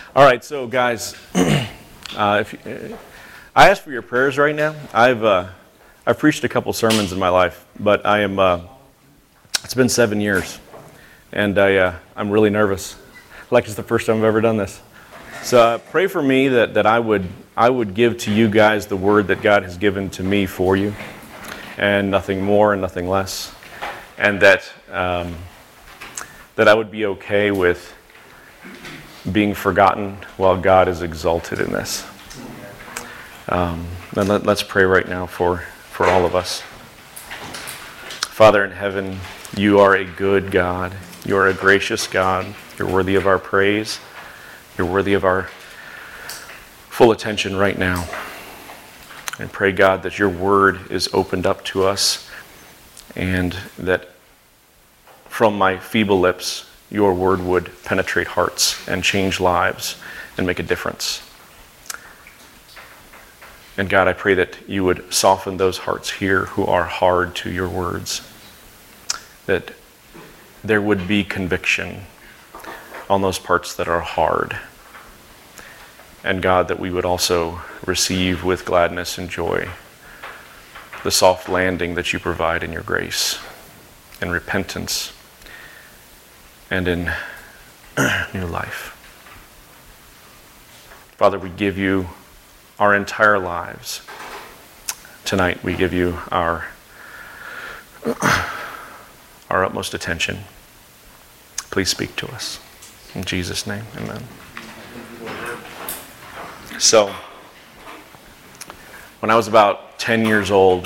All right, so guys, I ask for your prayers right now. I've preached a couple sermons in my life, but it's been 7 years, and I'm really nervous. Like it's the first time I've ever done this. So pray for me that I would give to you guys the word that God has given to me for you, and nothing more and nothing less, and that I would be okay with being forgotten while God is exalted in this. And let's pray right now for all of us. Father in heaven, you are a good God. You are a gracious God. You're worthy of our praise. You're worthy of our full attention right now. And pray, God, that your word is opened up to us and that from my feeble lips, your word would penetrate hearts and change lives and make a difference. And God, I pray that you would soften those hearts here who are hard to your words, that there would be conviction on those parts that are hard. And God, that we would also receive with gladness and joy the soft landing that you provide in your grace, in repentance, and in new life. Father, we give you our entire lives. Tonight we give you our utmost attention. Please speak to us. In Jesus' name, amen. So, when I was about 10 years old,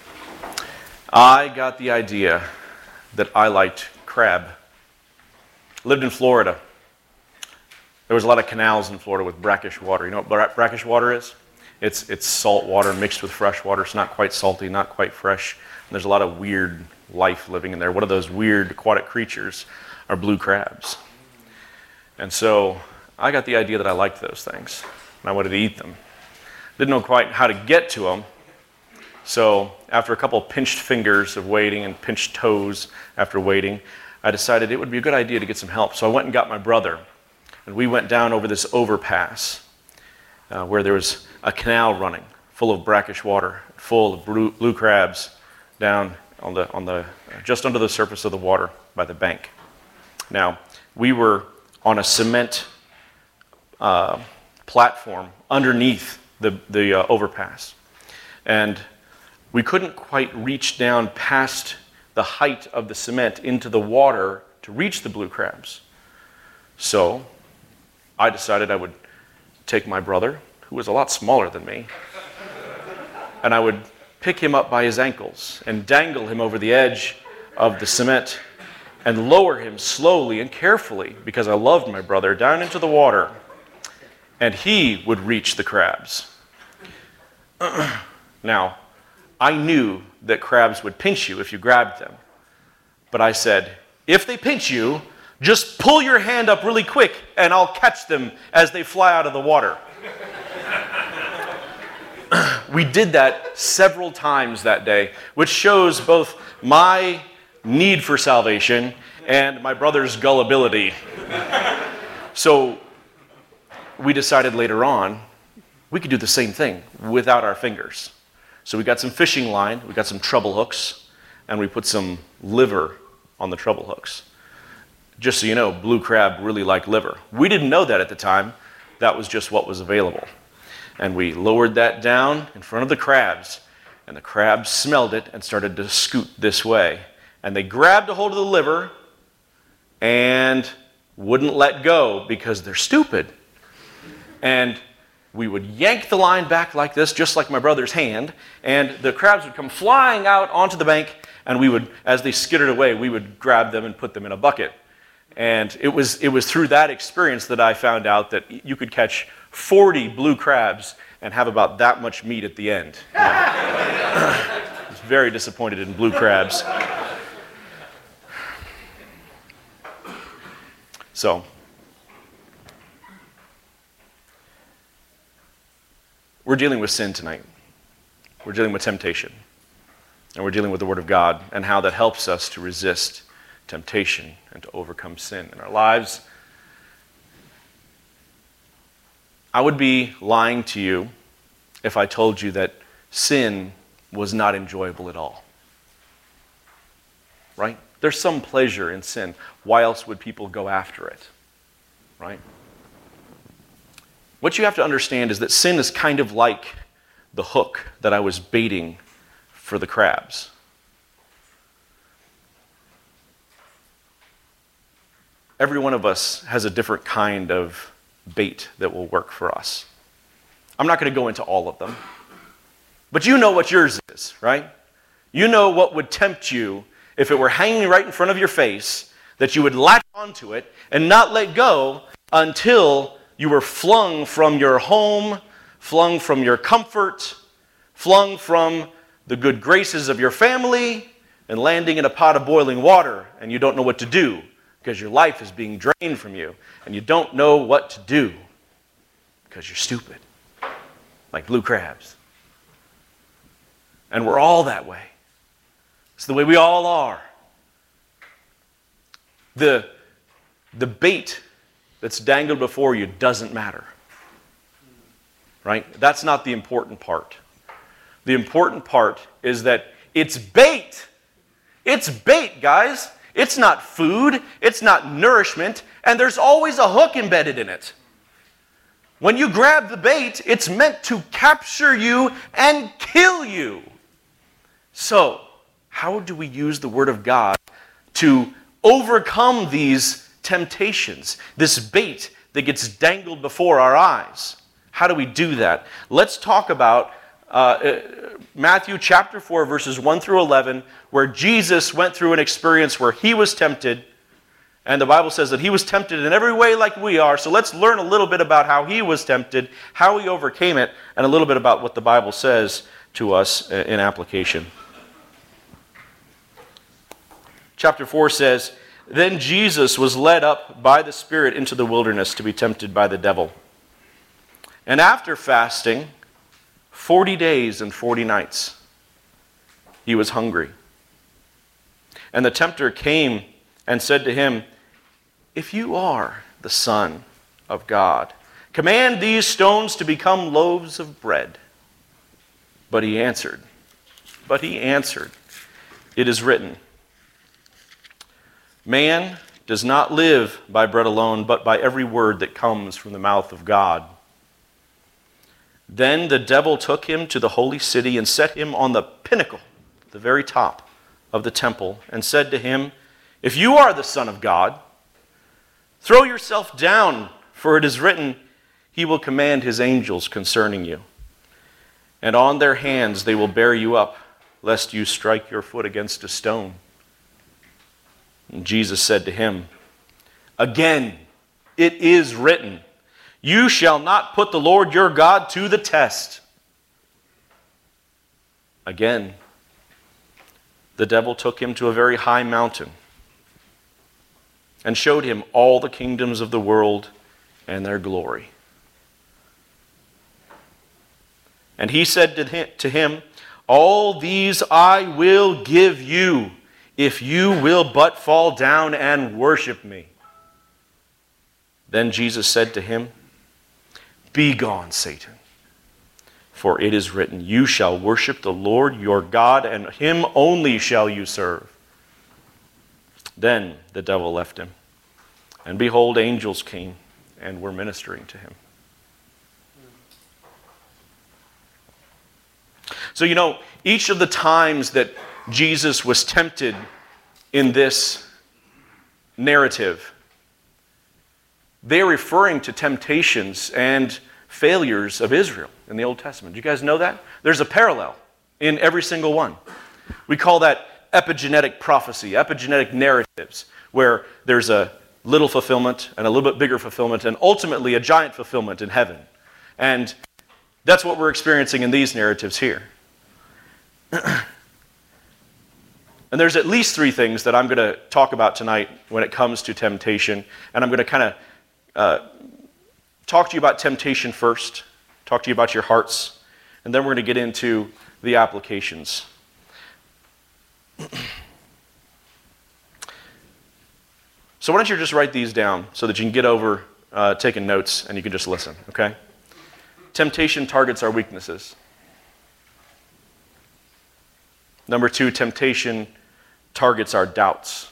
I got the idea that I liked crab. Lived in Florida. There was a lot of canals in Florida with brackish water. You know what brackish water is? It's salt water mixed with fresh water. It's not quite salty, not quite fresh. And there's a lot of weird life living in there. One of those weird aquatic creatures are blue crabs. And so I got the idea that I liked those things, and I wanted to eat them. Didn't know quite how to get to them. So after a couple pinched fingers of waiting and pinched toes after waiting, I decided it would be a good idea to get some help. So I went and got my brother, and we went down over this overpass where there was a canal running full of brackish water, full of blue crabs down on the just under the surface of the water by the bank. Now, we were on a cement platform underneath the overpass, and we couldn't quite reach down past the height of the cement into the water to reach the blue crabs. So I decided I would take my brother, who was a lot smaller than me, and I would pick him up by his ankles and dangle him over the edge of the cement and lower him slowly and carefully, because I loved my brother, down into the water, and he would reach the crabs. Now, I knew that crabs would pinch you if you grabbed them. But I said, if they pinch you, just pull your hand up really quick and I'll catch them as they fly out of the water. We did that several times that day, which shows both my need for salvation and my brother's gullibility. So we decided later on we could do the same thing without our fingers. So we got some fishing line, we got some treble hooks, and we put some liver on the treble hooks. Just so you know, blue crab really like liver. We didn't know that at the time. That was just what was available. And we lowered that down in front of the crabs, and the crabs smelled it and started to scoot this way. And they grabbed a hold of the liver and wouldn't let go because they're stupid. And we would yank the line back like this, just like my brother's hand, and the crabs would come flying out onto the bank, and we would, as they skittered away, we would grab them and put them in a bucket. And it was through that experience that I found out that you could catch 40 blue crabs and have about that much meat at the end. I was very disappointed in blue crabs. So, we're dealing with sin tonight. We're dealing with temptation. And we're dealing with the Word of God and how that helps us to resist temptation and to overcome sin in our lives. I would be lying to you if I told you that sin was not enjoyable at all. Right? There's some pleasure in sin. Why else would people go after it? Right? What you have to understand is that sin is kind of like the hook that I was baiting for the crabs. Every one of us has a different kind of bait that will work for us. I'm not going to go into all of them, but you know what yours is, right? You know what would tempt you if it were hanging right in front of your face, that you would latch onto it and not let go until you were flung from your home, flung from your comfort, flung from the good graces of your family, and landing in a pot of boiling water, and you don't know what to do because your life is being drained from you, and you don't know what to do because you're stupid, like blue crabs. And we're all that way. It's the way we all are. The bait that's dangled before you doesn't matter. Right? That's not the important part. The important part is that it's bait. It's bait, guys. It's not food. It's not nourishment. And there's always a hook embedded in it. When you grab the bait, it's meant to capture you and kill you. So, how do we use the Word of God to overcome these temptations, this bait that gets dangled before our eyes? How do we do that? Let's talk about Matthew chapter 4, verses 1 through 11, where Jesus went through an experience where he was tempted, and the Bible says that he was tempted in every way like we are. So let's learn a little bit about how he was tempted, how he overcame it, and a little bit about what the Bible says to us in application. Chapter 4 says, "Then Jesus was led up by the Spirit into the wilderness to be tempted by the devil. And after fasting 40 days and 40 nights, he was hungry. And the tempter came and said to him, 'If you are the Son of God, command these stones to become loaves of bread.' But he answered, 'It is written, man does not live by bread alone, but by every word that comes from the mouth of God.' Then the devil took him to the holy city and set him on the pinnacle, the very top of the temple, and said to him, 'If you are the Son of God, throw yourself down, for it is written, he will command his angels concerning you. And on their hands they will bear you up, lest you strike your foot against a stone.' And Jesus said to him, 'Again, it is written, you shall not put the Lord your God to the test.' Again, the devil took him to a very high mountain and showed him all the kingdoms of the world and their glory. And he said to him, 'All these I will give you, if you will but fall down and worship me.' Then Jesus said to him, 'Begone, Satan, for it is written, you shall worship the Lord your God, and him only shall you serve.' Then the devil left him, and behold, angels came and were ministering to him." So, each of the times that Jesus was tempted in this narrative, they're referring to temptations and failures of Israel in the Old Testament. Do you guys know that? There's a parallel in every single one. We call that epigenetic prophecy, epigenetic narratives, where there's a little fulfillment and a little bit bigger fulfillment and ultimately a giant fulfillment in heaven. And that's what we're experiencing in these narratives here. And there's at least three things that I'm going to talk about tonight when it comes to temptation. And I'm going to kind of talk to you about temptation first, talk to you about your hearts, and then we're going to get into the applications. So why don't you just write these down so that you can get over taking notes and you can just listen, okay? temptation targets our weaknesses. Number 2, temptation targets our doubts.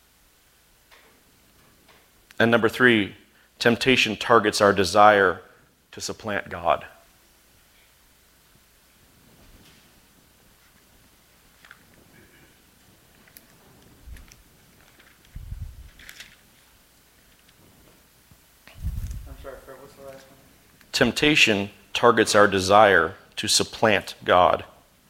And number 3, temptation targets our desire to supplant God. I'm sorry, Fred, what's the last one? Temptation targets our desire to supplant God.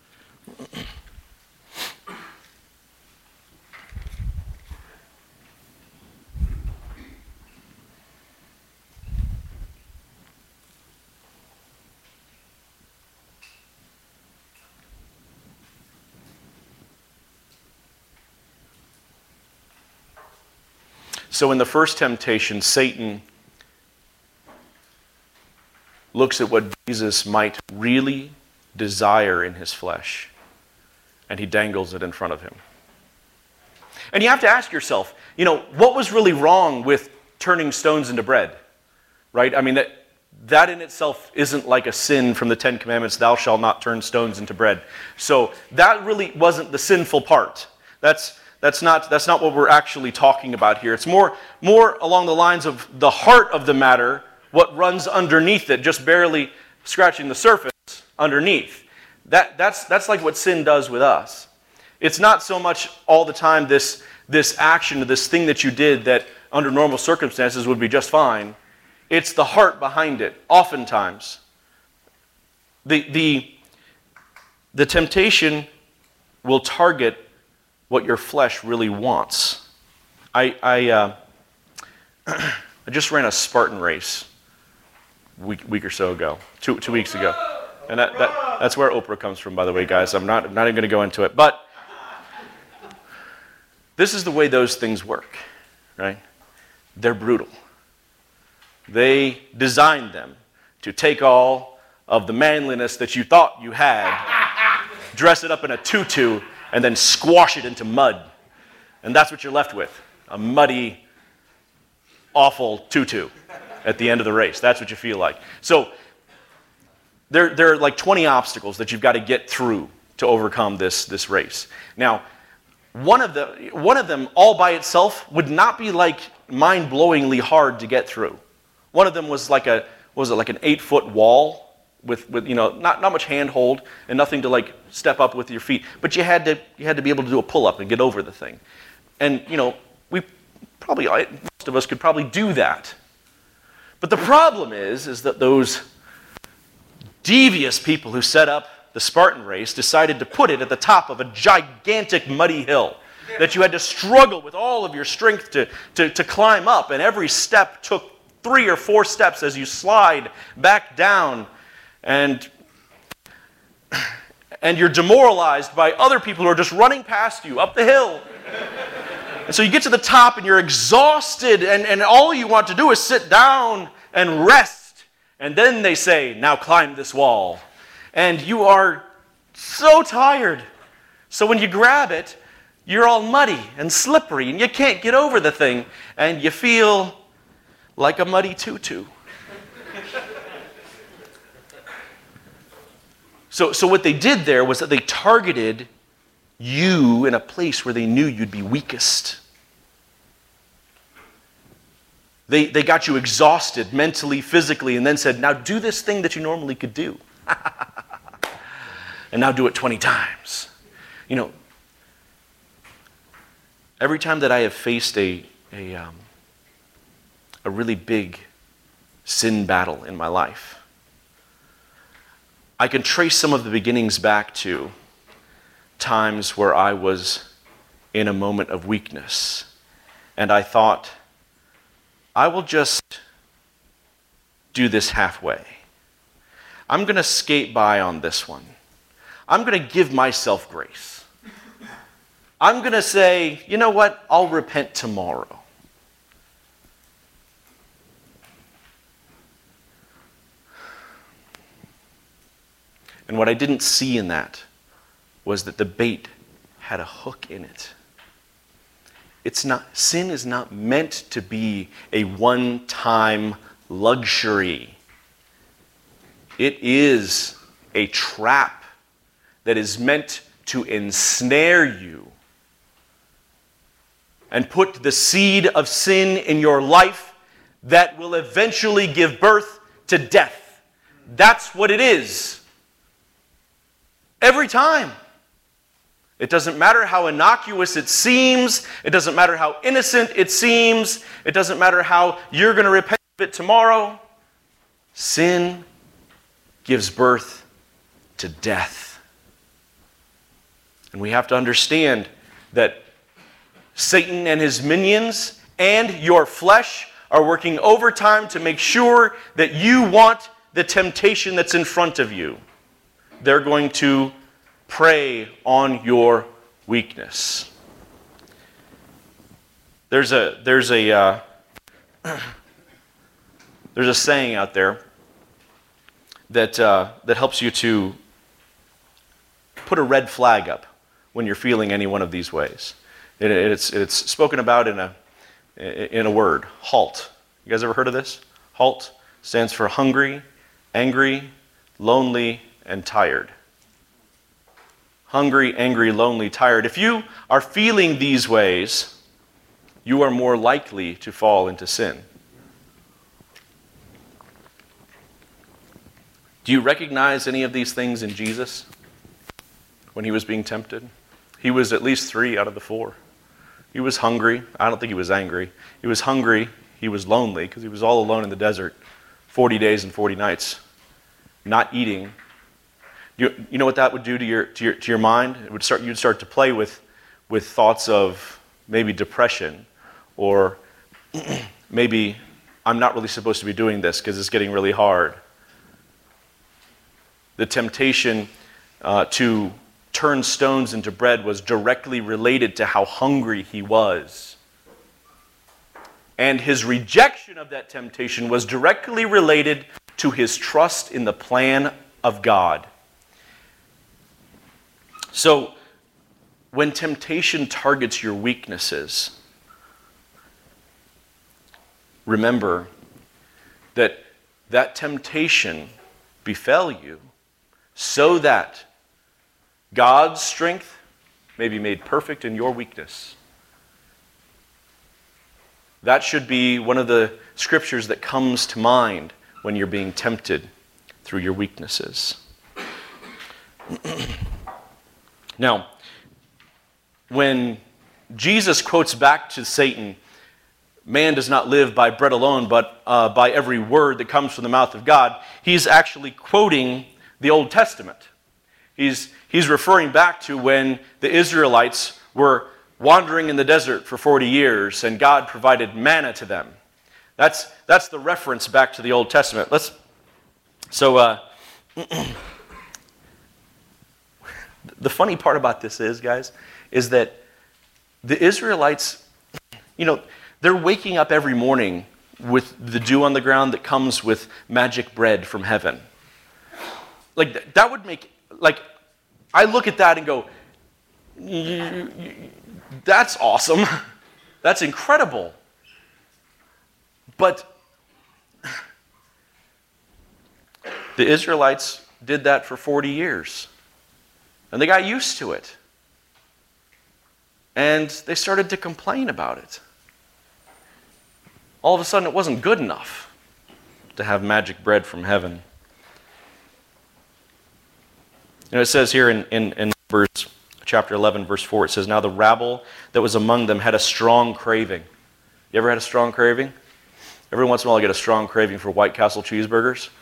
So in the first temptation, Satan looks at what Jesus might really desire in his flesh, and he dangles it in front of him. And you have to ask yourself, what was really wrong with turning stones into bread? Right? I mean, that in itself isn't like a sin from the Ten Commandments, thou shalt not turn stones into bread. So that really wasn't the sinful part. That's not what we're actually talking about here. It's more along the lines of the heart of the matter, what runs underneath it, just barely scratching the surface underneath. That's like what sin does with us. It's not so much all the time this action, this thing that you did that under normal circumstances would be just fine. It's the heart behind it, oftentimes. The temptation will target what your flesh really wants. I just ran a Spartan race a week or so ago, two weeks ago. And that's where Oprah comes from, by the way, guys. I'm not even going to go into it. But this is the way those things work, right? They're brutal. They designed them to take all of the manliness that you thought you had, dress it up in a tutu, and then squash it into mud. And that's what you're left with, a muddy, awful tutu at the end of the race. That's what you feel like. So there are like 20 obstacles that you've got to get through to overcome this race. Now, one of them all by itself would not be like mind-blowingly hard to get through. One of them was like an 8-foot wall with not much handhold and nothing to like step up with your feet, but you had to be able to do a pull-up and get over the thing. And most of us could probably do that. But the problem is that those devious people who set up the Spartan race decided to put it at the top of a gigantic muddy hill that you had to struggle with all of your strength to climb up, and every step took 3 or 4 steps as you slide back down, and you're demoralized by other people who are just running past you up the hill. And so you get to the top and you're exhausted, and all you want to do is sit down and rest. And then they say, now climb this wall. And you are so tired. So when you grab it, you're all muddy and slippery, and you can't get over the thing, and you feel like a muddy tutu. So what they did there was that they targeted you in a place where they knew you'd be weakest. They got you exhausted mentally, physically, and then said, now do this thing that you normally could do. And now do it 20 times. Every time that I have faced a really big sin battle in my life, I can trace some of the beginnings back to times where I was in a moment of weakness, and I thought, I will just do this halfway. I'm going to skate by on this one. I'm going to give myself grace. I'm going to say, you know what? I'll repent tomorrow. And what I didn't see in that was that the bait had a hook in it. Sin is not meant to be a one-time luxury. It is a trap that is meant to ensnare you and put the seed of sin in your life that will eventually give birth to death. That's what it is. Every time. It doesn't matter how innocuous it seems. It doesn't matter how innocent it seems. It doesn't matter how you're going to repent of it tomorrow. Sin gives birth to death. And we have to understand that Satan and his minions and your flesh are working overtime to make sure that you want the temptation that's in front of you. They're going to prey on your weakness. There's a saying out there that helps you to put a red flag up when you're feeling any one of these ways. It's spoken about in a word, halt. You guys ever heard of this? HALT stands for hungry, angry, lonely, and tired. Hungry, angry, lonely, tired. If you are feeling these ways, you are more likely to fall into sin. Do you recognize any of these things in Jesus when he was being tempted? He was at least 3 out of the 4. He was hungry. I don't think he was angry. He was hungry. He was lonely because he was all alone in the desert, 40 days and 40 nights, not eating. You know what that would do to your mind? You'd start to play with thoughts of maybe depression, or maybe I'm not really supposed to be doing this because it's getting really hard. The temptation to turn stones into bread was directly related to how hungry he was. And his rejection of that temptation was directly related to his trust in the plan of God. So, when temptation targets your weaknesses, remember that temptation befell you so that God's strength may be made perfect in your weakness. That should be one of the scriptures that comes to mind when you're being tempted through your weaknesses. Now, when Jesus quotes back to Satan, man does not live by bread alone, but by every word that comes from the mouth of God, he's actually quoting the Old Testament. He's referring back to when the Israelites were wandering in the desert for 40 years and God provided manna to them. That's the reference back to the Old Testament. The funny part about this is, guys, is that the Israelites, they're waking up every morning with the dew on the ground that comes with magic bread from heaven. That would make, I look at that and go, that's awesome. That's incredible. But the Israelites did that for 40 years. And they got used to it. And they started to complain about it. All of a sudden, it wasn't good enough to have magic bread from heaven. It says here in Numbers chapter 11, verse 4, it says, "Now the rabble that was among them had a strong craving." You ever had a strong craving? Every once in a while I get a strong craving for White Castle cheeseburgers.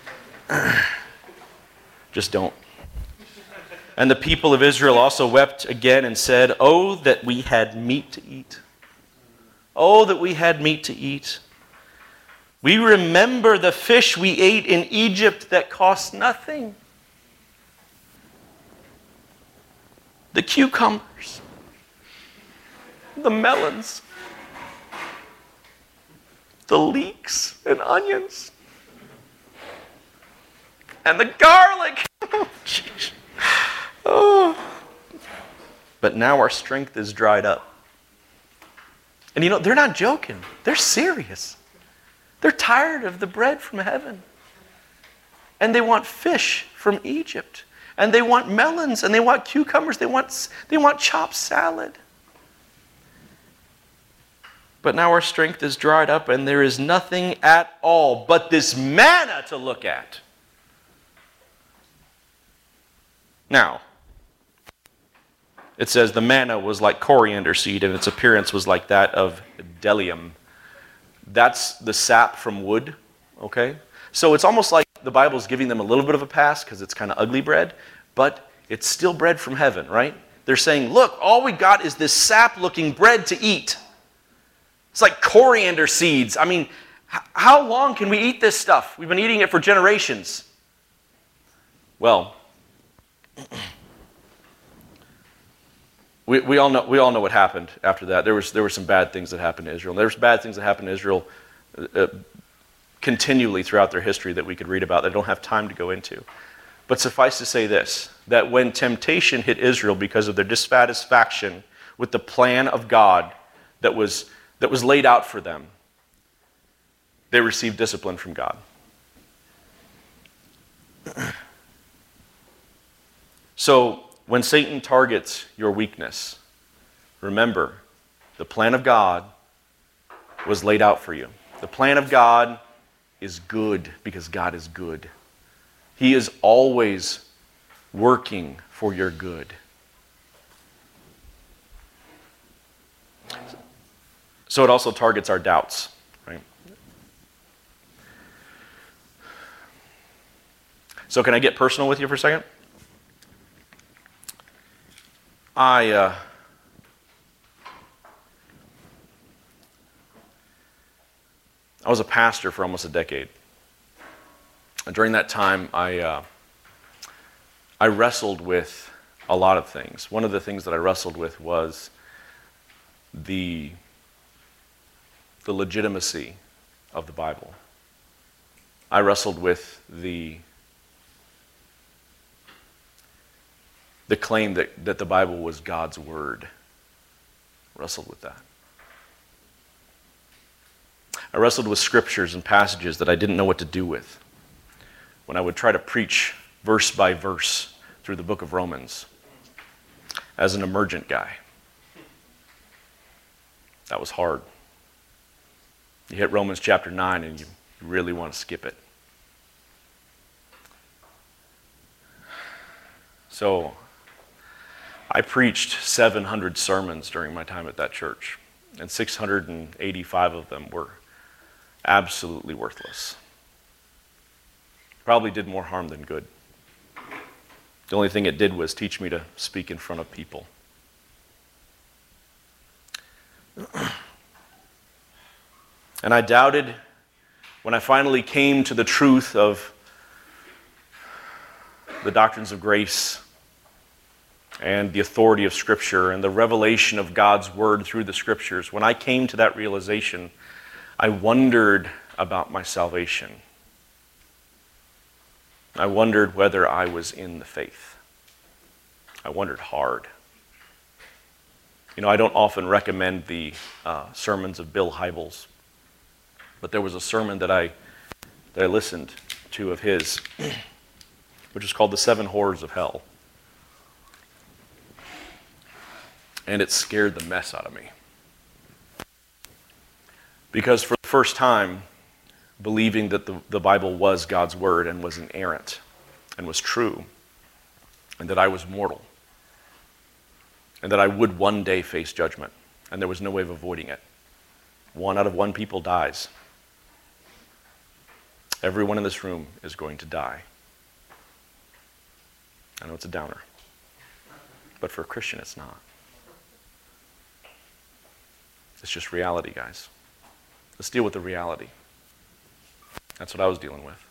Just don't. "And the people of Israel also wept again and said, 'Oh, that we had meat to eat. Oh, that we had meat to eat. We remember the fish we ate in Egypt that cost nothing. The cucumbers, the melons, the leeks and onions, and the garlic.'" Oh. "But now our strength is dried up." And they're not joking. They're serious. They're tired of the bread from heaven. And they want fish from Egypt. And they want melons, and they want cucumbers, they want chopped salad. But now our strength is dried up, and there is nothing at all but this manna to look at. Now, it says the manna was like coriander seed, and its appearance was like that of bdellium. That's the sap from wood, okay? So it's almost like the Bible's giving them a little bit of a pass because it's kind of ugly bread, but it's still bread from heaven, right? They're saying, look, all we got is this sap-looking bread to eat. It's like coriander seeds. I mean, how long can we eat this stuff? We've been eating it for generations. Well, we all know what happened after that. There were some bad things that happened to Israel. There was bad things that happened to Israel continually throughout their history that we could read about that I don't have time to go into. But suffice to say this, that when temptation hit Israel because of their dissatisfaction with the plan of God that was laid out for them, they received discipline from God. So, when Satan targets your weakness, remember, the plan of God was laid out for you. The plan of God is good because God is good. He is always working for your good. So it also targets our doubts, right? So can I get personal with you for a second? I was a pastor for almost a decade. And during that time, I wrestled with a lot of things. One of the things that I wrestled with was the legitimacy of the Bible. I wrestled with the claim that the Bible was God's word. I wrestled with that. I wrestled with scriptures and passages that I didn't know what to do with. When I would try to preach verse by verse through the book of Romans as an emergent guy. That was hard. You hit Romans chapter 9 and you really want to skip it. So, I preached 700 sermons during my time at that church, and 685 of them were absolutely worthless. Probably did more harm than good. The only thing it did was teach me to speak in front of people. And I doubted when I finally came to the truth of the doctrines of grace and the authority of Scripture and the revelation of God's Word through the Scriptures. When I came to that realization, I wondered about my salvation. I wondered whether I was in the faith. I wondered hard. You know, I don't often recommend the sermons of Bill Hybels, but there was a sermon that I listened to of his, which is called The Seven Horrors of Hell. And it scared the mess out of me. Because for the first time, believing that the Bible was God's word and was inerrant and was true, and that I was mortal, and that I would one day face judgment, and there was no way of avoiding it. 1 out of 1 people dies. Everyone in this room is going to die. I know it's a downer, but for a Christian it's not. It's just reality, guys. Let's deal with the reality. That's what I was dealing with.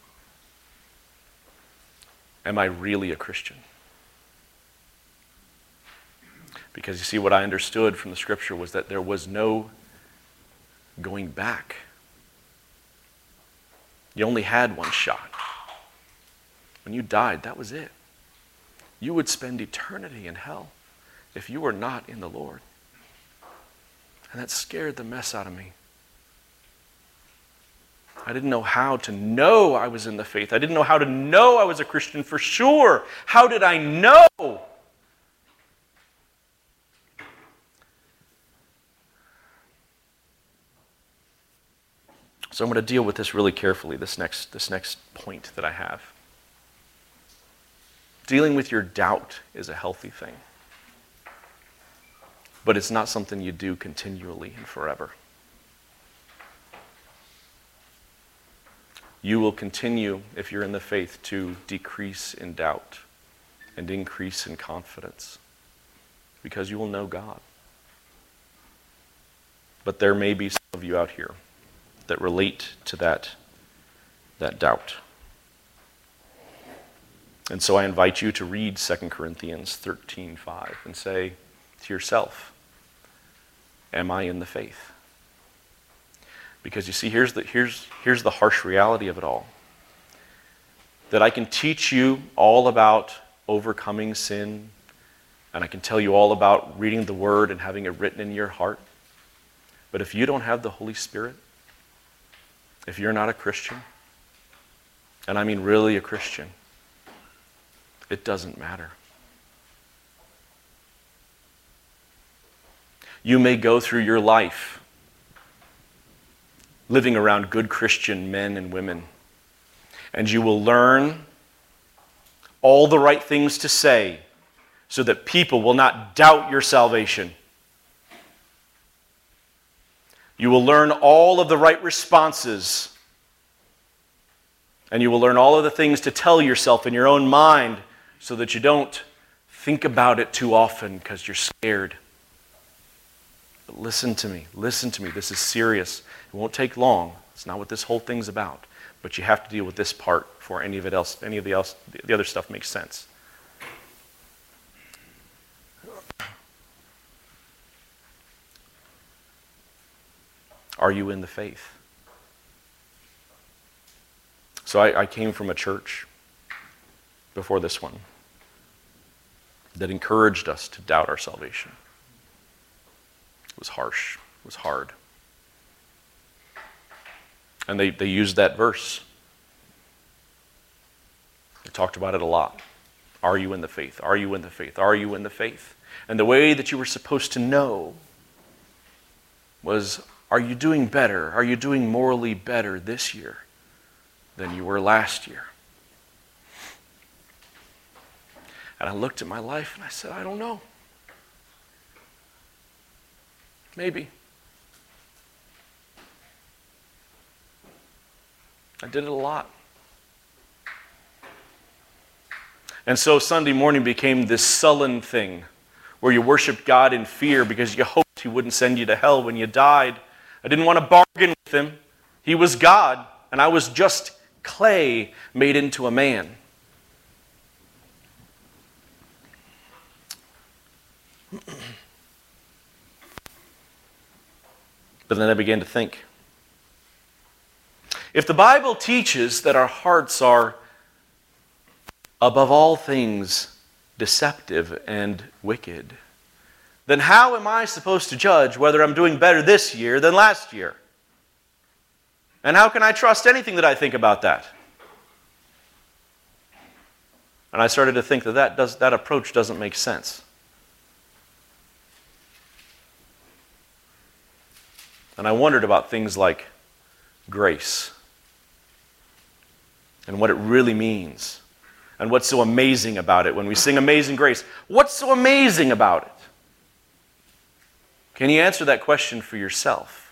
Am I really a Christian? Because you see, what I understood from the Scripture was that there was no going back. You only had one shot. When you died, that was it. You would spend eternity in hell if you were not in the Lord. And that scared the mess out of me. I didn't know how to know I was in the faith. I didn't know how to know I was a Christian for sure. How did I know? So I'm going to deal with this really carefully, this next point that I have. Dealing with your doubt is a healthy thing. But it's not something you do continually and forever. You will continue, if you're in the faith, to decrease in doubt and increase in confidence because you will know God. But there may be some of you out here that relate to that doubt. And so I invite you to read 2 Corinthians 13:5 and say to yourself, am I in the faith? Because you see, here's the harsh reality of it all. That I can teach you all about overcoming sin, and I can tell you all about reading the Word and having it written in your heart. But if you don't have the Holy Spirit, if you're not a Christian, and I mean really a Christian, it doesn't matter. You may go through your life living around good Christian men and women, and you will learn all the right things to say so that people will not doubt your salvation. You will learn all of the right responses, and you will learn all of the things to tell yourself in your own mind so that you don't think about it too often because you're scared. But listen to me, this is serious. It won't take long. It's not what this whole thing's about. But you have to deal with this part before any of the other stuff makes sense. Are you in the faith? So I came from a church before this one that encouraged us to doubt our salvation. It was harsh. It was hard. And they used that verse. They talked about it a lot. Are you in the faith? Are you in the faith? Are you in the faith? And the way that you were supposed to know was, are you doing better? Are you doing morally better this year than you were last year? And I looked at my life and I said, I don't know. Maybe. I did it a lot. And so Sunday morning became this sullen thing where you worshiped God in fear because you hoped He wouldn't send you to hell when you died. I didn't want to bargain with Him. He was God, and I was just clay made into a man. But then I began to think, if the Bible teaches that our hearts are, above all things, deceptive and wicked, then how am I supposed to judge whether I'm doing better this year than last year? And how can I trust anything that I think about that? And I started to think that approach doesn't make sense. And I wondered about things like grace and what it really means and what's so amazing about it. When we sing Amazing Grace, what's so amazing about it? Can you answer that question for yourself?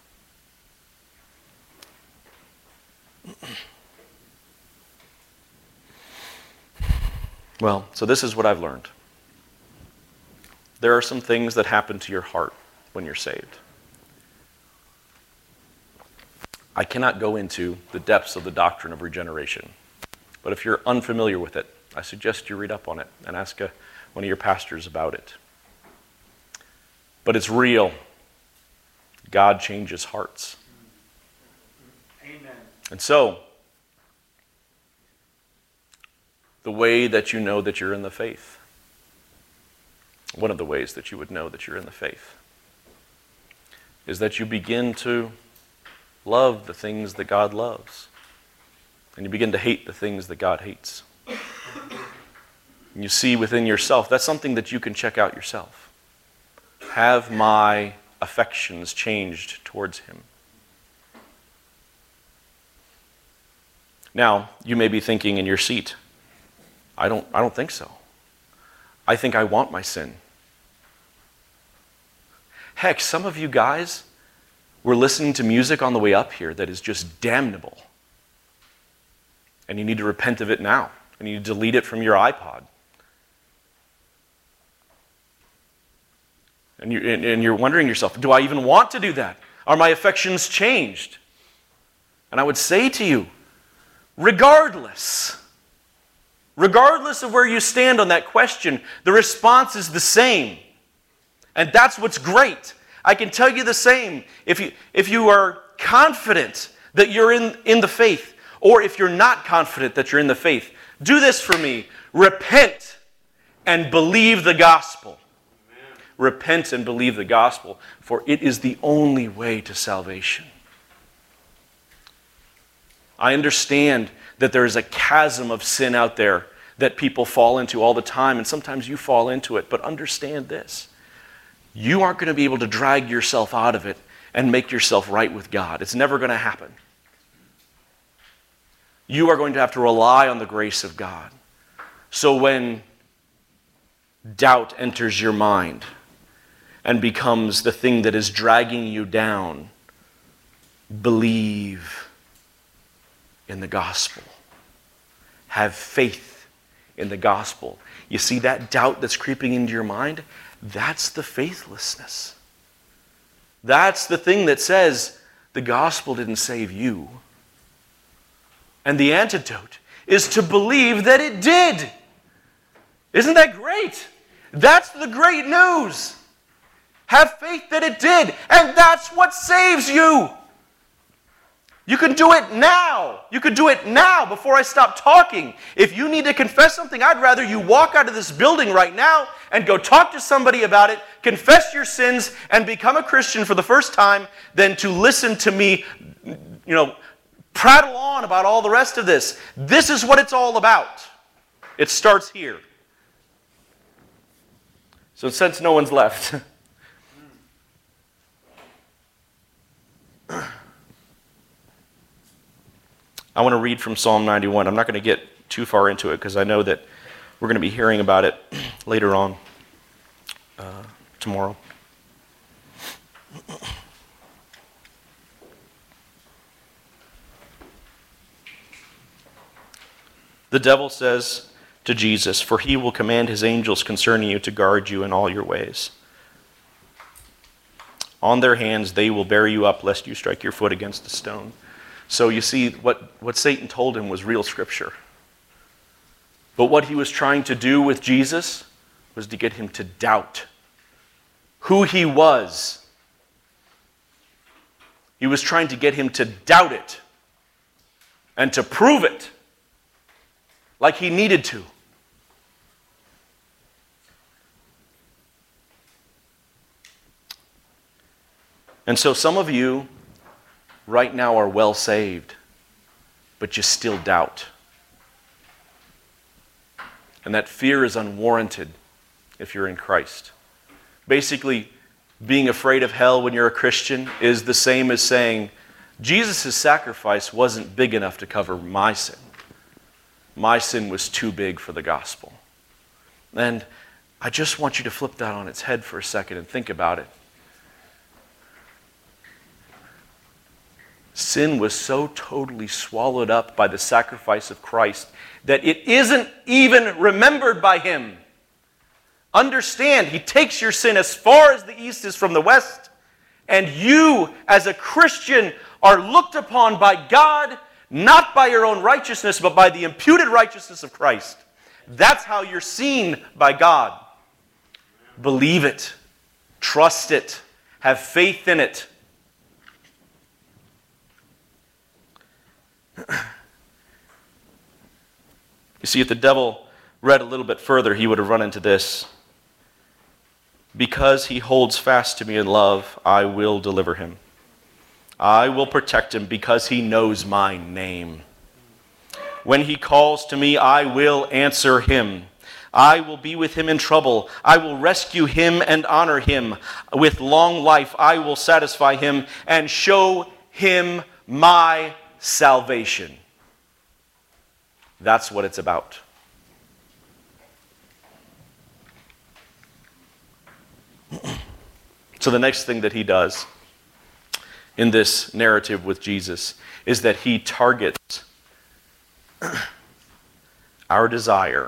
Well, so this is what I've learned. There are some things that happen to your heart when you're saved. I cannot go into the depths of the doctrine of regeneration. But if you're unfamiliar with it, I suggest you read up on it and ask one of your pastors about it. But it's real. God changes hearts. Amen. And so, the way that you know that you're in the faith, one of the ways that you would know that you're in the faith, is that you begin to love the things that God loves. And you begin to hate the things that God hates. And you see within yourself, that's something that you can check out yourself. Have my affections changed towards him? Now, you may be thinking in your seat, I don't think so. I think I want my sin. Heck, some of you guys were listening to music on the way up here that is just damnable. And you need to repent of it now. And you need to delete it from your iPod. And you're wondering yourself, do I even want to do that? Are my affections changed? And I would say to you, regardless of where you stand on that question, the response is the same. And that's what's great. I can tell you the same. If you are confident that you're in the faith, or if you're not confident that you're in the faith, do this for me. Repent and believe the gospel. Amen. Repent and believe the gospel, for it is the only way to salvation. I understand that there is a chasm of sin out there that people fall into all the time, and sometimes you fall into it, but understand this. You aren't going to be able to drag yourself out of it and make yourself right with God. It's never going to happen. You are going to have to rely on the grace of God. So when doubt enters your mind and becomes the thing that is dragging you down, believe in the gospel. Have faith in the gospel. You see that doubt that's creeping into your mind? That's the faithlessness. That's the thing that says the gospel didn't save you. And the antidote is to believe that it did. Isn't that great? That's the great news. Have faith that it did, and that's what saves you. You can do it now. You can do it now before I stop talking. If you need to confess something, I'd rather you walk out of this building right now and go talk to somebody about it, confess your sins, and become a Christian for the first time than to listen to me, prattle on about all the rest of this. This is what it's all about. It starts here. So since no one's left, I want to read from Psalm 91. I'm not going to get too far into it because I know that we're going to be hearing about it later on tomorrow. The devil says to Jesus, "For he will command his angels concerning you to guard you in all your ways. On their hands they will bear you up, lest you strike your foot against a stone." So you see, what Satan told him was real scripture. But what he was trying to do with Jesus was to get him to doubt who he was. He was trying to get him to doubt it and to prove it like he needed to. And so some of you right now are well saved, but you still doubt. And that fear is unwarranted if you're in Christ. Basically, being afraid of hell when you're a Christian is the same as saying, Jesus' sacrifice wasn't big enough to cover my sin. My sin was too big for the gospel. And I just want you to flip that on its head for a second and think about it. Sin was so totally swallowed up by the sacrifice of Christ that it isn't even remembered by him. Understand, he takes your sin as far as the east is from the west, and you, as a Christian, are looked upon by God, not by your own righteousness, but by the imputed righteousness of Christ. That's how you're seen by God. Believe it. Trust it. Have faith in it. You see, if the devil read a little bit further, he would have run into this. Because he holds fast to me in love, I will deliver him. I will protect him because he knows my name. When he calls to me, I will answer him. I will be with him in trouble. I will rescue him and honor him. With long life, I will satisfy him and show him my salvation. That's what it's about. So the next thing that he does in this narrative with Jesus is that he targets our desire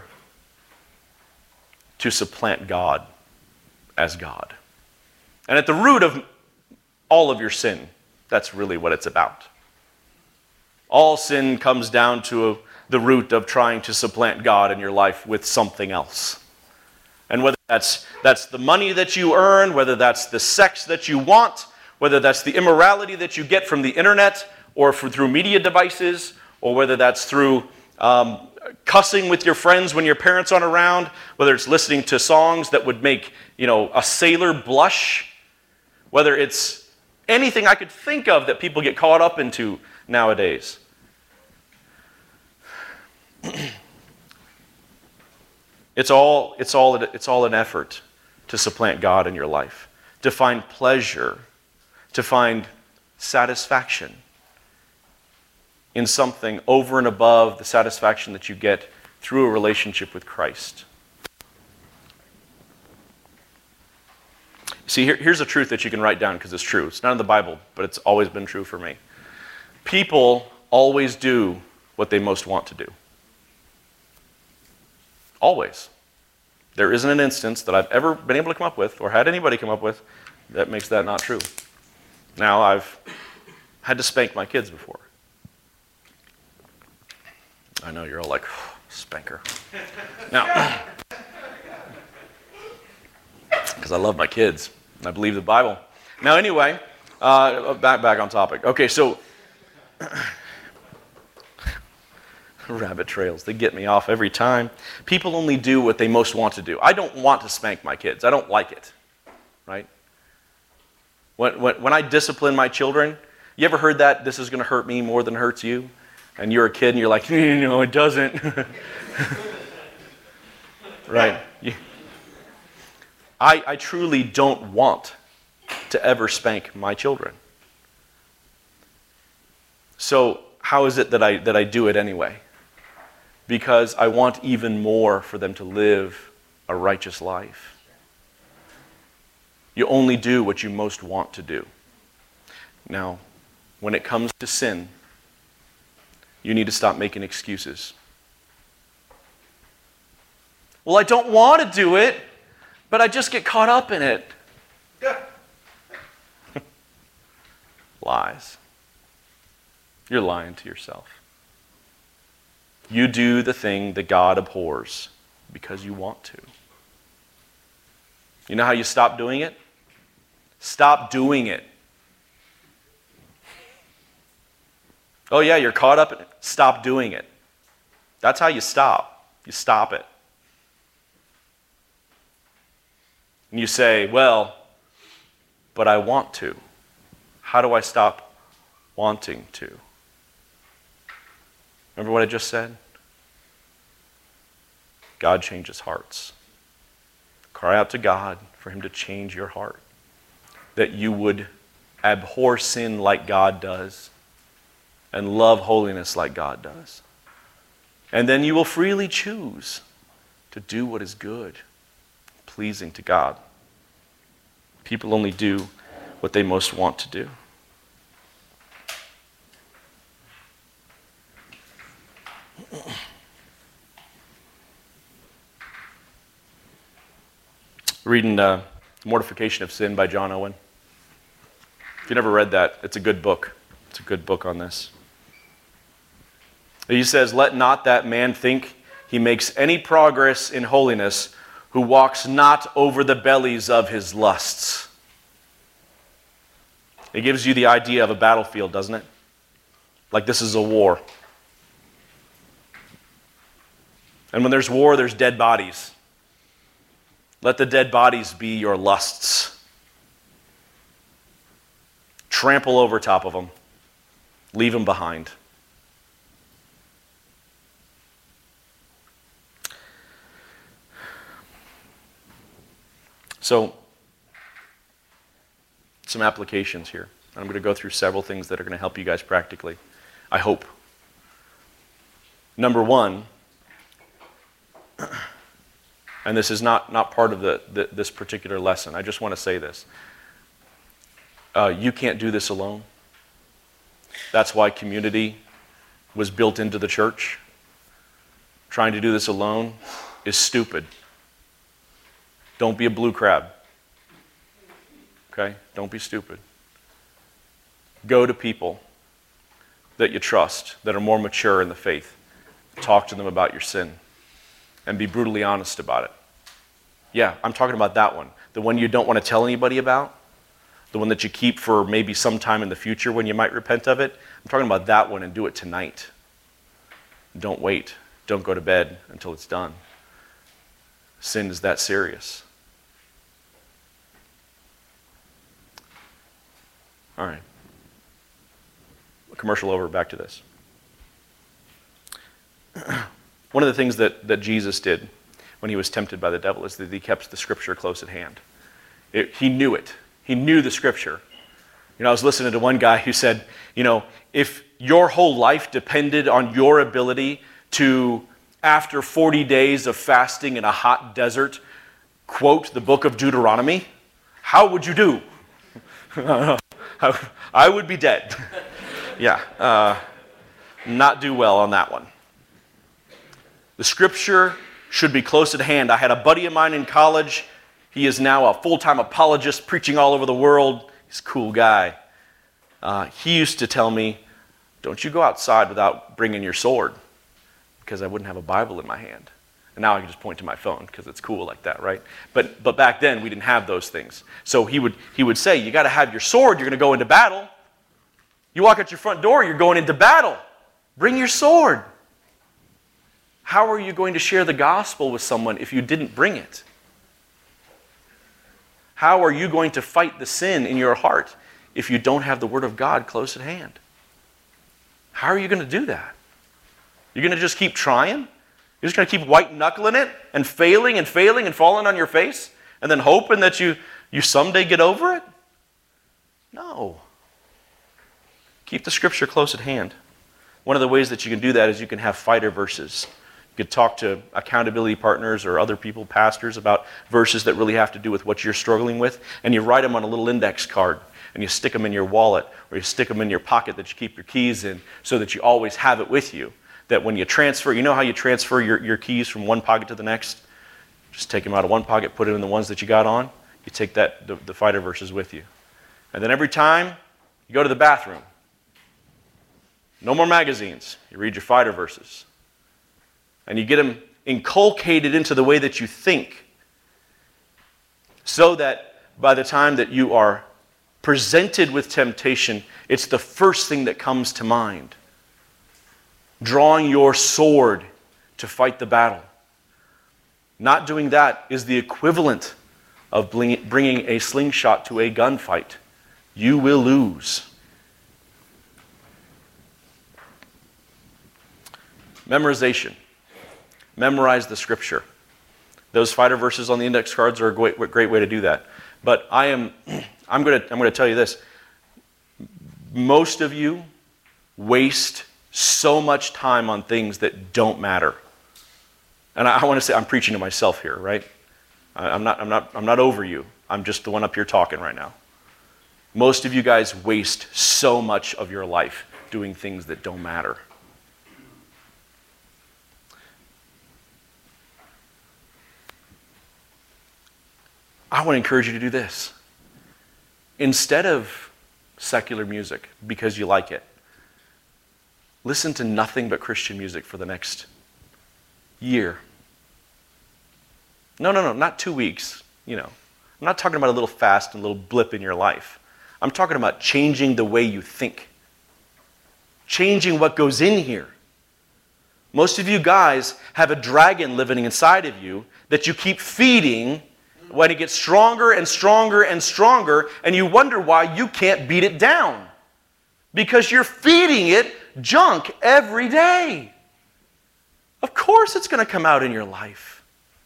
to supplant God as God. And at the root of all of your sin, that's really what it's about. All sin comes down to the root of trying to supplant God in your life with something else. And whether that's the money that you earn, whether that's the sex that you want, whether that's the immorality that you get from the internet or through media devices, or whether that's through cussing with your friends when your parents aren't around, whether it's listening to songs that would make, a sailor blush, whether it's anything I could think of that people get caught up into nowadays. It's all an effort to supplant God in your life, to find pleasure, to find satisfaction in something over and above the satisfaction that you get through a relationship with Christ. See, here's a truth that you can write down because it's true. It's not in the Bible, but it's always been true for me. People always do what they most want to do. Always. There isn't an instance that I've ever been able to come up with, or had anybody come up with, that makes that not true. Now, I've had to spank my kids before. I know you're all like, spanker. Now, because I love my kids. I believe the Bible. Now, anyway, back on topic. Okay, so rabbit trails, they get me off every time. People only do what they most want to do. I don't want to spank my kids. I don't like it, right? When I discipline my children, you ever heard that this is going to hurt me more than it hurts you? And you're a kid and you're like, no, it doesn't. Right? I truly don't want to ever spank my children. So how is it that I do it anyway? Because I want even more for them to live a righteous life. You only do what you most want to do. Now, when it comes to sin, you need to stop making excuses. Well, I don't want to do it, but I just get caught up in it. Lies. You're lying to yourself. You do the thing that God abhors because you want to. You know how you stop doing it? Stop doing it. Oh yeah, you're caught up in it. Stop doing it. That's how you stop. You stop it. And you say, well, but I want to. How do I stop wanting to? Remember what I just said? God changes hearts. Cry out to God for Him to change your heart. That you would abhor sin like God does and love holiness like God does. And then you will freely choose to do what is good, pleasing to God. People only do what they most want to do. Reading Mortification of Sin by John Owen. If you never read that, it's a good book. It's a good book on this. He says, let not that man think he makes any progress in holiness who walks not over the bellies of his lusts. It gives you the idea of a battlefield, doesn't it? Like this is a war. And when there's war, there's dead bodies. Let the dead bodies be your lusts. trample over top of them, leave them behind. So, some applications here. I'm going to go through several things that are going to help you guys practically, I hope. Number one, and this is not part of this particular lesson. I just want to say this. You can't do this alone. That's why community was built into the church. Trying to do this alone is stupid. Don't be a blue crab. Okay? Don't be stupid. Go to people that you trust, that are more mature in the faith. Talk to them about your sin and be brutally honest about it. Yeah, I'm talking about that one. The one you don't want to tell anybody about. The one that you keep for maybe some time in the future when you might repent of it. I'm talking about that one, and do it tonight. Don't wait. Don't go to bed until it's done. Sin is that serious. All right. Commercial over, back to this. One of the things that Jesus did when he was tempted by the devil is that he kept the scripture close at hand. He knew it. He knew the scripture. I was listening to one guy who said, if your whole life depended on your ability to, after 40 days of fasting in a hot desert, quote the book of Deuteronomy, how would you do? I would be dead. Yeah, not do well on that one. The scripture should be close at hand. I had a buddy of mine in college. He is now a full-time apologist preaching all over the world. He's a cool guy. He used to tell me, don't you go outside without bringing your sword, because I wouldn't have a Bible in my hand. And now I can just point to my phone because it's cool like that, right? But back then we didn't have those things. So he would say, you got to have your sword. You're going to go into battle. You walk out your front door, you're going into battle. Bring your sword. How are you going to share the gospel with someone if you didn't bring it? How are you going to fight the sin in your heart if you don't have the Word of God close at hand? How are you going to do that? You're going to just keep trying? You're just going to keep white-knuckling it and failing and falling on your face and then hoping that you someday get over it? No. Keep the scripture close at hand. One of the ways that you can do that is you can have fighter verses. You could talk to accountability partners or other people, pastors, about verses that really have to do with what you're struggling with, and you write them on a little index card, and you stick them in your wallet, or you stick them in your pocket that you keep your keys in, so that you always have it with you. That when you transfer, you know how you transfer your keys from one pocket to the next? Just take them out of one pocket, put it in the ones that you got on. You take the fighter verses with you. And then every time you go to the bathroom, no more magazines. You read your fighter verses. And you get them inculcated into the way that you think, so that by the time that you are presented with temptation, it's the first thing that comes to mind. Drawing your sword to fight the battle. Not doing that is the equivalent of bringing a slingshot to a gunfight. You will lose. Memorization. Memorize the scripture. Those fighter verses on the index cards are a great way to do that. But I'm going to tell you this. Most of you waste so much time on things that don't matter. And I want to say, I'm preaching to myself here, right? I'm not over you. I'm just the one up here talking right now. Most of you guys waste so much of your life doing things that don't matter. I want to encourage you to do this. Instead of secular music, because you like it, listen to nothing but Christian music for the next year. No, not 2 weeks. I'm not talking about a little fast and a little blip in your life. I'm talking about changing the way you think. Changing what goes in here. Most of you guys have a dragon living inside of you that you keep feeding When it gets stronger and stronger and stronger, and you wonder why you can't beat it down. Because you're feeding it junk every day. Of course it's going to come out in your life.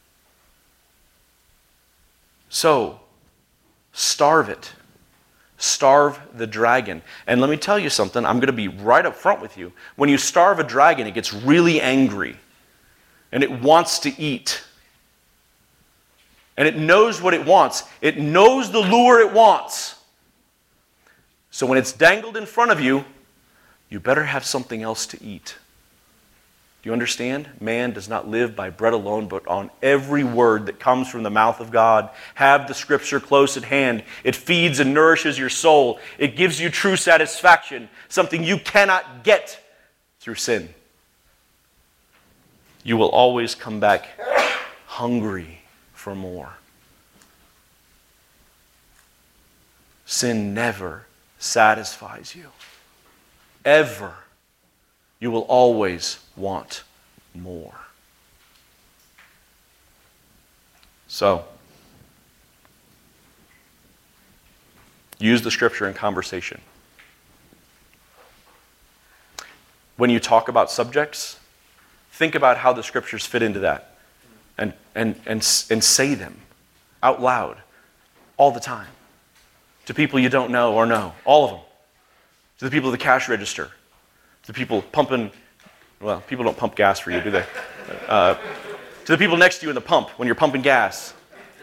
So, starve it. Starve the dragon. And let me tell you something, I'm going to be right up front with you. When you starve a dragon, it gets really angry. And it wants to eat. And it knows what it wants. It knows the lure it wants. So when it's dangled in front of you, you better have something else to eat. Do you understand? Man does not live by bread alone, but on every word that comes from the mouth of God. Have the scripture close at hand. It feeds and nourishes your soul. It gives you true satisfaction, something you cannot get through sin. You will always come back hungry for more. Sin never satisfies you. Ever. You will always want more. So, use the scripture in conversation. When you talk about subjects, think about how the scriptures fit into that. And say them out loud all the time. To people you don't know or know. All of them. To the people at the cash register. To the people pumping, well, people don't pump gas for you, do they? To the people next to you in the pump when you're pumping gas.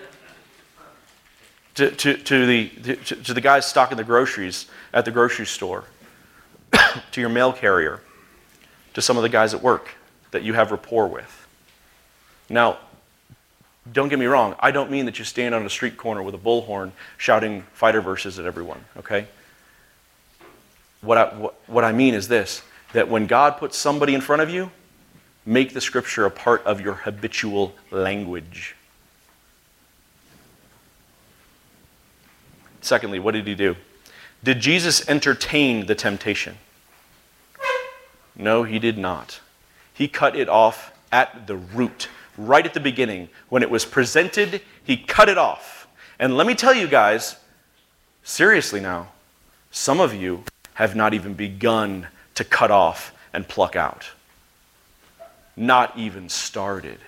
To the guys stocking the groceries at the grocery store. To your mail carrier. To some of the guys at work that you have rapport with. Now, don't get me wrong, I don't mean that you stand on a street corner with a bullhorn shouting fighter verses at everyone, okay? What I mean is this, that when God puts somebody in front of you, make the scripture a part of your habitual language. Secondly, what did he do? Did Jesus entertain the temptation? No, he did not. He cut it off at the root. Right at the beginning, when it was presented, he cut it off. And let me tell you guys, seriously now, some of you have not even begun to cut off and pluck out. Not even started.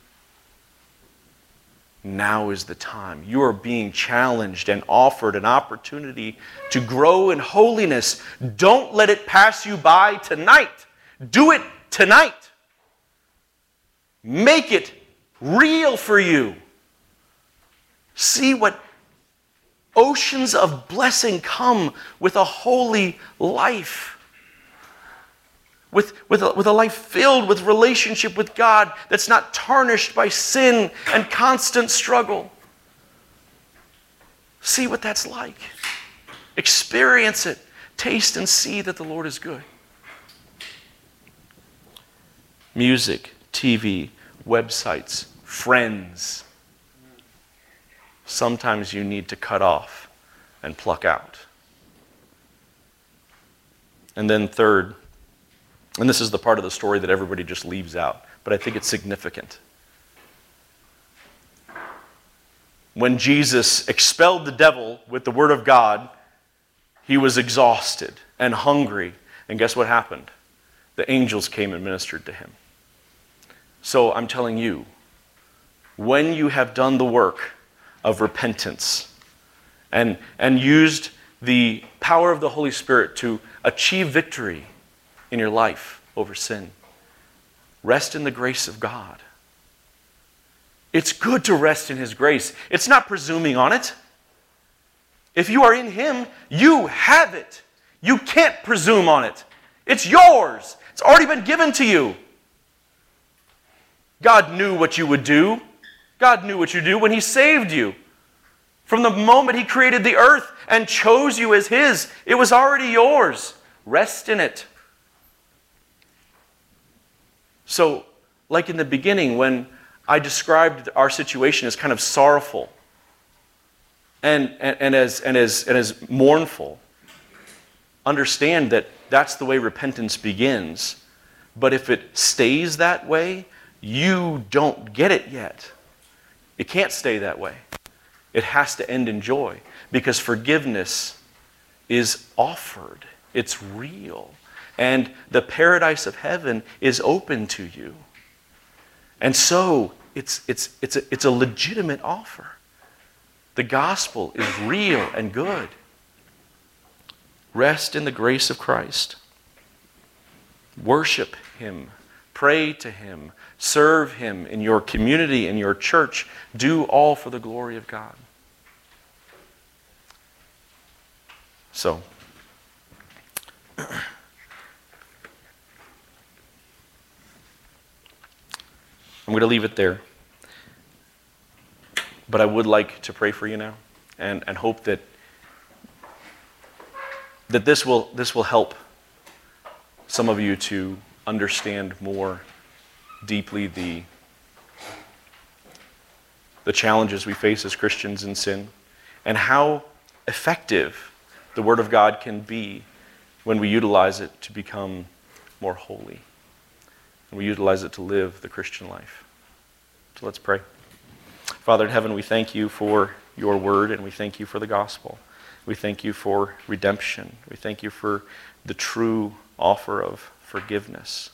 Now is the time. You are being challenged and offered an opportunity to grow in holiness. Don't let it pass you by tonight. Do it tonight. Make it real for you. See what oceans of blessing come with a holy life. With a life filled with relationship with God that's not tarnished by sin and constant struggle. See what that's like. Experience it. Taste and see that the Lord is good. Music, TV, websites, friends. Sometimes you need to cut off and pluck out. And then third, and this is the part of the story that everybody just leaves out, but I think it's significant. When Jesus expelled the devil with the word of God, he was exhausted and hungry. And guess what happened? The angels came and ministered to him. So I'm telling you, when you have done the work of repentance and used the power of the Holy Spirit to achieve victory in your life over sin, rest in the grace of God. It's good to rest in His grace. It's not presuming on it. If you are in Him, you have it. You can't presume on it. It's yours. It's already been given to you. God knew what you would do. God knew what you do when He saved you. From the moment He created the earth and chose you as His, it was already yours. Rest in it. So, like in the beginning, when I described our situation as kind of sorrowful and as mournful, understand that that's the way repentance begins. But if it stays that way, you don't get it yet. It can't stay that way. It has to end in joy because forgiveness is offered. It's real. And the paradise of heaven is open to you. And so it's a legitimate offer. The gospel is real and good. Rest in the grace of Christ. Worship Him. Pray to Him. Serve Him in your community, in your church. Do all for the glory of God. So, I'm going to leave it there. But I would like to pray for you now and hope that this will help some of you to understand more deeply the challenges we face as Christians in sin and how effective the Word of God can be when we utilize it to become more holy. And we utilize it to live the Christian life. So let's pray. Father in heaven, we thank you for your word and we thank you for the gospel. We thank you for redemption. We thank you for the true offer of forgiveness.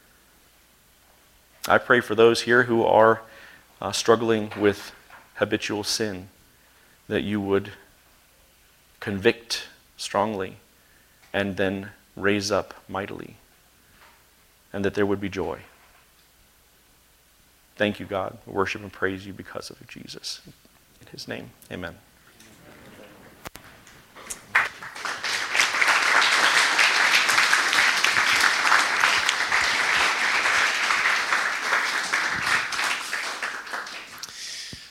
I pray for those here who are struggling with habitual sin, that you would convict strongly and then raise up mightily, and that there would be joy. Thank you, God. We worship and praise you because of Jesus. In His name, amen.